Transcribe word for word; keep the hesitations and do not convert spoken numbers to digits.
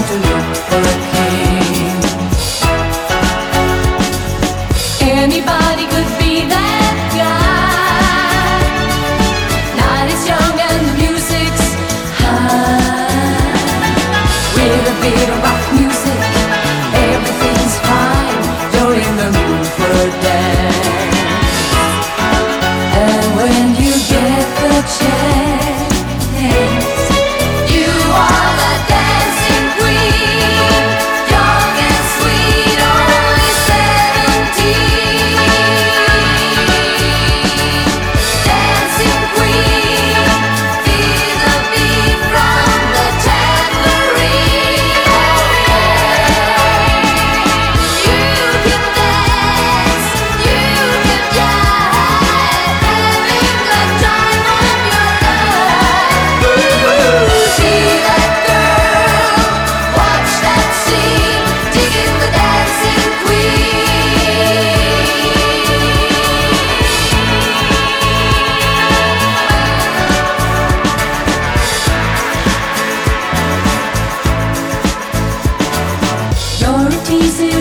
to look for a king. Anybody could be that guy. Night is young and the music's high. With a bit of rock music, everything's fine. You're in the mood for a dance. And when you get the chance, you are the dancing queen. Young and sweet, only seventeen. Dancing queen, feel the beat from the tambourine. You can dance, you can jive, having the time of your life. See that girl, watch that scene, digging the dancing queen. You're a teasing